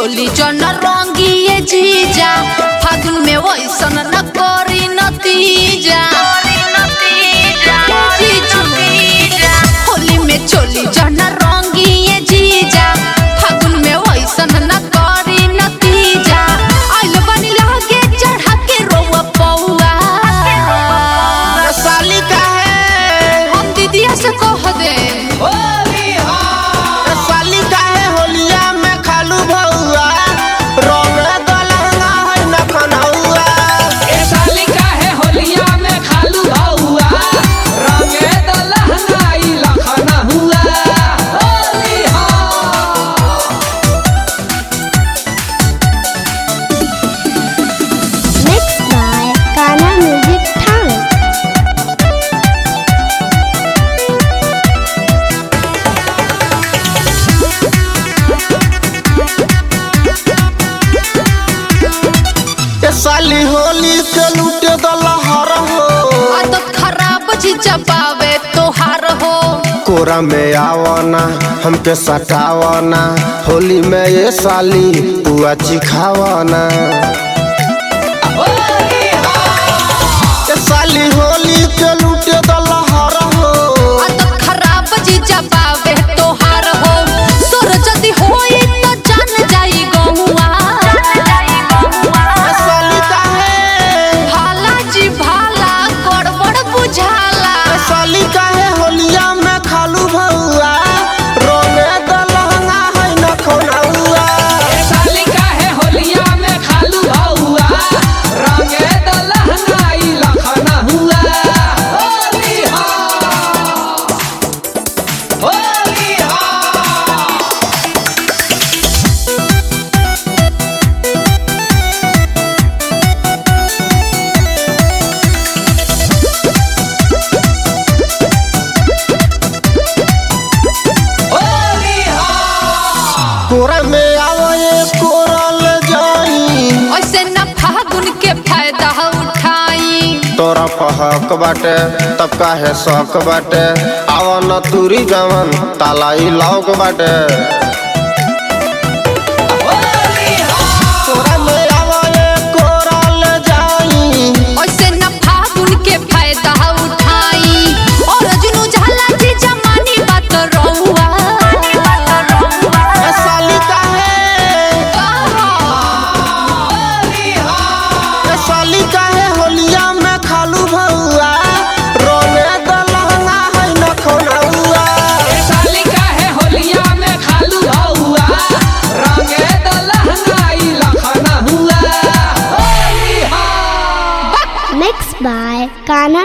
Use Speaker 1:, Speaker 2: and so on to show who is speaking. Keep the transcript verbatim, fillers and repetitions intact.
Speaker 1: चोली जन रंगी ये जीजा फागुन में वैसन न करी नतीजा होली में चोली जन रंगी ये जीजा फागुन में वैसन न करी नतीजा आइल बनी लागे चढ़ा के रोवा पौआ
Speaker 2: साली का है
Speaker 1: हम दीदिया से कह दे
Speaker 2: साली का है होलिया में खालू भौआ रंग दलहंगा है न खनौआ
Speaker 3: ए साली का है होलिया में खालू भौआ रंग दलहंगा ई लखना हुआ होली हो
Speaker 4: Mixed by Ghana Music Talent.
Speaker 2: ए साली होली के लूटे दलहर हो
Speaker 1: आदत खराब जीजा पावे तोहार हो
Speaker 2: कोरा में आवना हमके सटावना होली में ये साली पुआ चिखावना ए साली होली के लूटे दलहर हो
Speaker 1: आदत खराब जीजा पावे तोहार हो सोर जदी होई तो जान जाई गहुआ
Speaker 2: ए साली का है
Speaker 1: भाला जी भाला गड़बड़ बुझाला
Speaker 2: ए साली का है होलिया में खालू भौआ रंग दलहंगा है न खनौआ
Speaker 3: ए साली का है होलिया में खालू भौआ रंग दलहंगा ई लखना हुआ होली हो होली हो होली हो
Speaker 2: कोरा में आवे कोरल जाई
Speaker 1: ऐसे न फागुन के फायदा उठाई
Speaker 2: तोरा पहक बाटे तब काहे शौक बाटे आवन तुरी जवन तालाई लौक बाटे